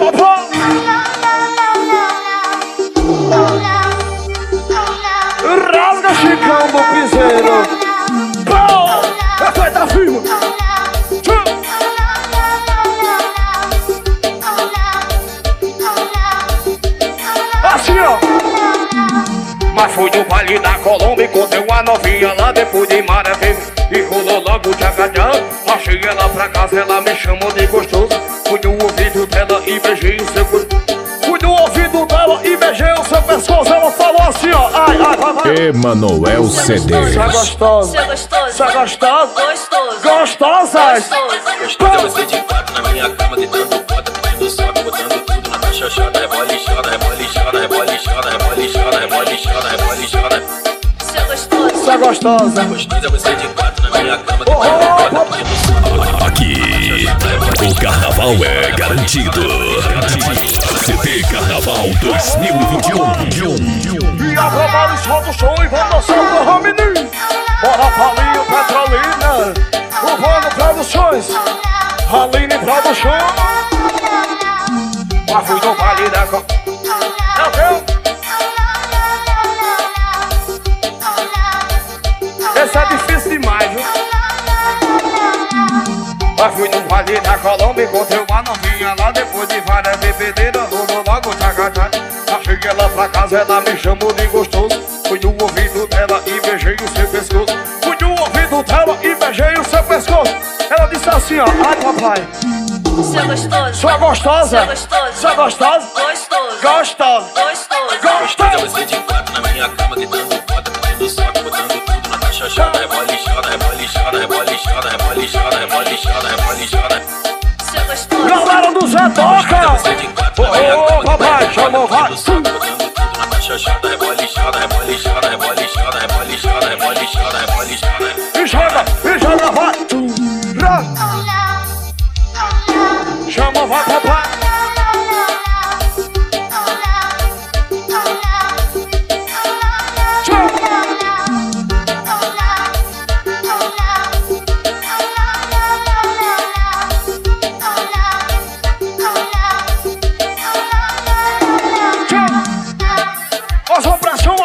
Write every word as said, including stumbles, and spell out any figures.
papai. Rasga, Chicão do piseiro. Pô, é feita firma. Assim, ó. Mas fui no baile da Colômbia, encontrei uma novinha lá depois de Maravilha. E rolou logo o tchacatchá. Achei ela pra casa, ela me chamou de gostoso. Fui no ouvido dela e beijei o seu corpo. Fui no ouvido dela e beijei o seu pescoço. Ela falou assim, ó. Ai, ai, vai, vai. Emanuel C D. Sai gostosa. Seu gostoso. Sai gostosa. Gostoso. Gostosas. Gostosa você de quatro na minha cama, deitando bota, pedindo sobe, botando tudo na caixa chata, rebole chata, rebole chata, rebole chata, rebole chata, rebole chata, rebole chata. Seu gostoso. Sai gostosa. Gostosa você de quatro na minha cama, deitando bota, pedindo sobe. Aqui, o carnaval é garantido. C D Carnaval dois mil e vinte e um. E a Romário solta o som e vamos dançar com o menino. Bora Paulinho, Petrolina, Urbano Produções, Aline Produções. Mas fui no baile da co... É o quê? Esse é difícil demais, viu? Mas fui no baile da Colômbia, encontrei uma novinha lá depois de várias bebedeiras. Rolou logo o tchacatchá. Achei ela pra casa, ela me chamou de gostoso. Fui no ouvido dela e beijei o seu pescoço. Fui no ouvido dela e beijei o seu pescoço. Ela disse assim, ó. Ai, papai. Seu gostoso. Sua gostosa. Seu gostoso. Sua gostosa. Gostoso. Gostosa. Gostoso. Gostosa Gostosa. você de quatro na minha cama, deitando bota, pedindo sobe, botando tudo na caixa chata, rebole chata, rebole chata, rebole chata, rebole chata, rebole chata, rebole chata. Seu gostoso. Galera do Zé Toca. Você de quatro na minha Ô, cama, papai, chamou, vai. pedindo sobe, botando tudo na caixa chata, rebole chata, rebole chata, rebole chata, rebole chata, rebole chata, rebole chata. E joga, e joga, vai. Ra. Chama, vai, papai. Assombração